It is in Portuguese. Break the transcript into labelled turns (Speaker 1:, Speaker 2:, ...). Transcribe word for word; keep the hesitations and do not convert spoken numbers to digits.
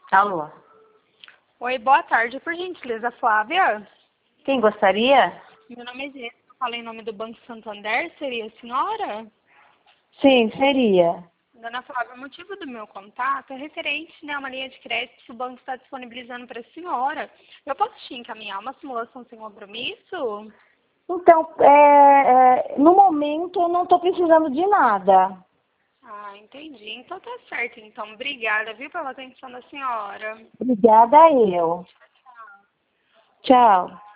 Speaker 1: Alô?
Speaker 2: Oi, boa tarde, por gentileza, Flávia.
Speaker 1: Quem gostaria?
Speaker 2: Meu nome é Jéssica, eu falei em nome do Banco Santander, seria a senhora?
Speaker 1: Sim, seria.
Speaker 2: Dona Flávia, o motivo do meu contato é referente, né, a uma linha de crédito que o banco está disponibilizando para a senhora. Eu posso te encaminhar uma simulação sem compromisso?
Speaker 1: Então, é, é, no momento eu não estou precisando de nada.
Speaker 2: Ah, entendi. Então tá certo. Então, obrigada, viu, pela atenção da senhora.
Speaker 1: Obrigada eu. Tchau.